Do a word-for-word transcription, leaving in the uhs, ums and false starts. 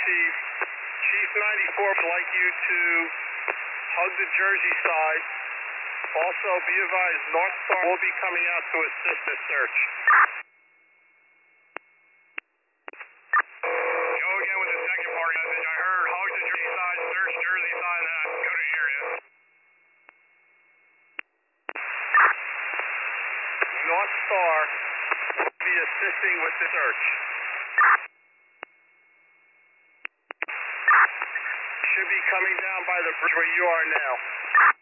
Chief. Chief ninety-four would like you to hug the Jersey side. Also, be advised, North Star will be coming out to assist the search. Go again with the second part message. I heard hug the Jersey side, search Jersey side, and then I go to area. North Star will be assisting with the search. Should be coming down by the bridge where you are now.